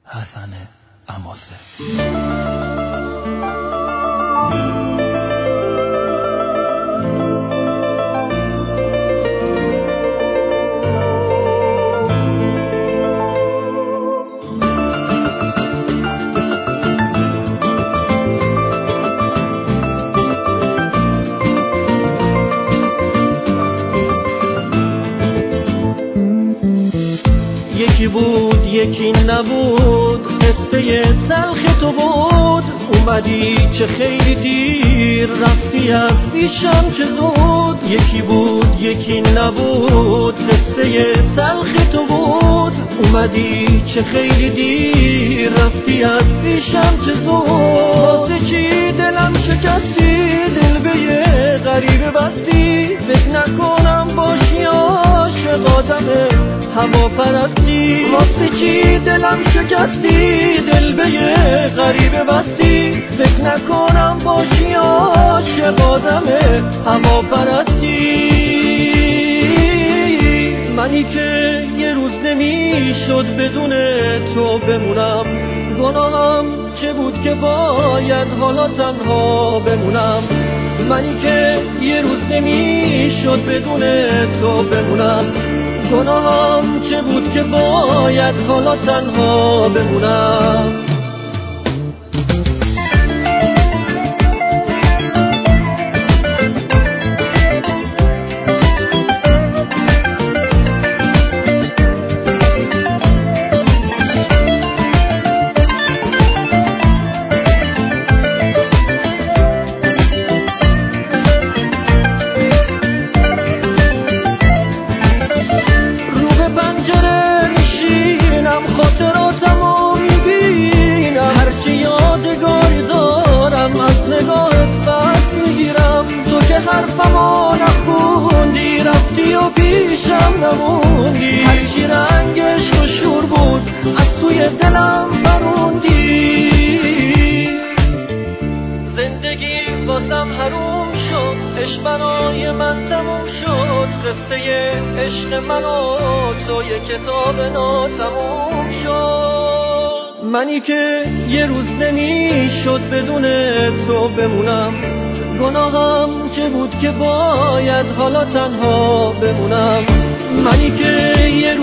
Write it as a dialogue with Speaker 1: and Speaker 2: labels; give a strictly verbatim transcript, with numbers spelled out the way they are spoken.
Speaker 1: حسن عماسه.
Speaker 2: یکی بود یکی نبود، قصه تلخ تو بود. اومدی چه خیلی دیر، رفتی از پیشم چه زود. یکی بود یکی نبود، قصه تلخ تو بود. اومدی چه خیلی دیر، رفتی از پیشم چه زود. واسه چی دلم شکستی، دل به یه غریبه بستی. فکر نکنم باشی عاشق آدمه هوا پرستی. واسه چی دلم شکستی، دل به یه غریبه بستی. فکر نکنم باشی عاشق آدمه هوا پرستی. منی که یه روز نمیشد بدون تو بمونم. گناهم چه بود که باید حالا تنها بمونم. منی که یه روز نمیشد بدون تو بمونم. گناهم چه بود که باید حالا تنها بمونم. خاطراتمو میبینم، هرچی یادگاری دارم از نگاهت بس میگیرم. تو که حرفمو نخوندی، رفتی و پیشم نموندی. هرچی رنگش رو شور بود، از توی دلم بروندی. زندگی واسم حروم شد، عشق برای من تموم شد. قصه عشق من و تو یه کتاب ناتموم شد. منی که یه روز نمیشد بدون تو بمونم. گناهم چه بود که باید حالا تنها بمونم. منی که یه